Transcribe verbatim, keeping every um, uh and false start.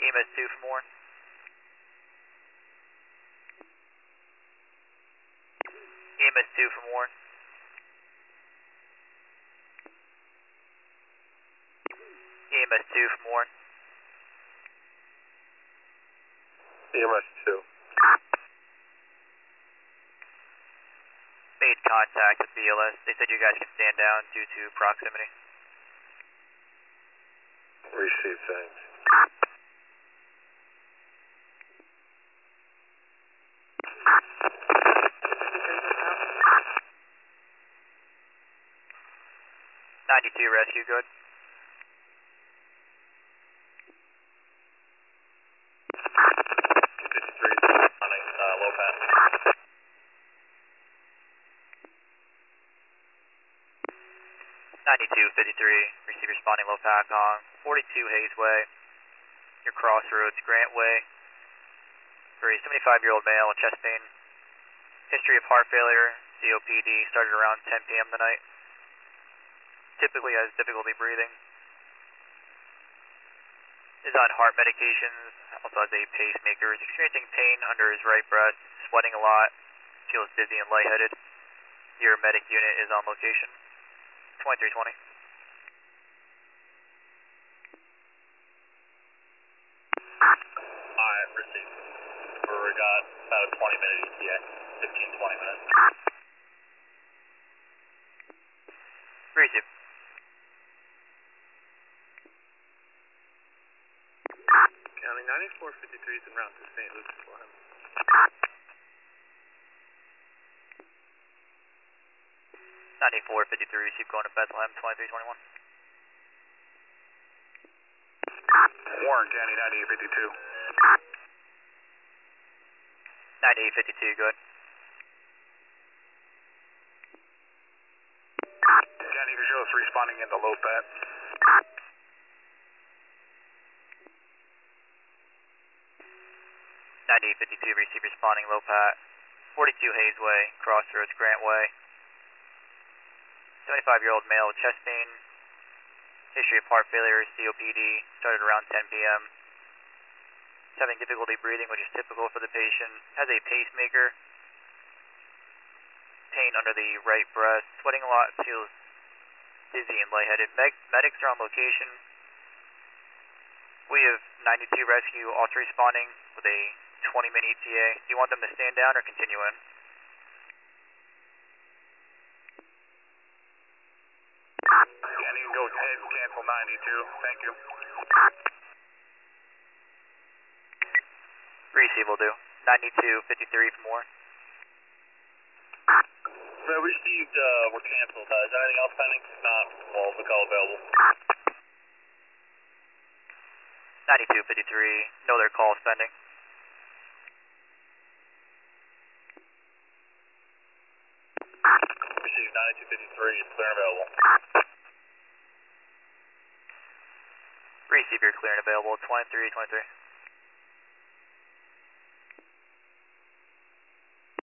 M S two from Warren. E M S two from Warren. E M S two from Warren. E M S two. Made contact with B L S. They said you guys can stand down due to proximity. Receive, thanks. ninety-two rescue, good. fifty-three, running uh, low pass. ninety-two fifty-three, receive responding low pack on forty-two Hayes Way, your crossroads, Grant Way, for a seventy-five-year-old male with chest pain, history of heart failure, C O P D, started around ten P M tonight, typically has difficulty breathing, is on heart medications, also has a pacemaker, is experiencing pain under his right breast, sweating a lot, feels dizzy and lightheaded. Your medic unit is on location. twenty-three twenty. Alright, received. We got about a twenty minute E T A. fifteen, twenty minutes. Receive. County ninety-four fifty-three is en route to Saint Luke's for him. ninety-four fifty-three, receive going to Bethlehem, twenty-three twenty-one. Warren County ninety-eight fifty-two. ninety-eight fifty-two, good. County, you can show us responding in the low pat. ninety-eight fifty-two, receive responding low pat. forty-two Hayes Way, crossroads, Grant Way. seventy-five-year-old male with chest pain, history of heart failure, C O P D, started around ten P M Is having difficulty breathing, which is typical for the patient. Has a pacemaker, pain under the right breast, sweating a lot, feels dizzy and lightheaded. Med medics are on location. We have ninety-two rescue also responding with a twenty minute E T A. Do you want them to stand down or continue in? Yeah, you can go ahead and cancel ninety-two. Thank you. Receive will do. ninety-two fifty-three from Warren. So received, uh, we're canceled. Uh, is there anything else pending? If not, well, the call available. ninety-two fifty-three, no other calls pending. Received ninety-two fifty-three, it's clear and available. Receive, you're clear and available, twenty-three twenty-three.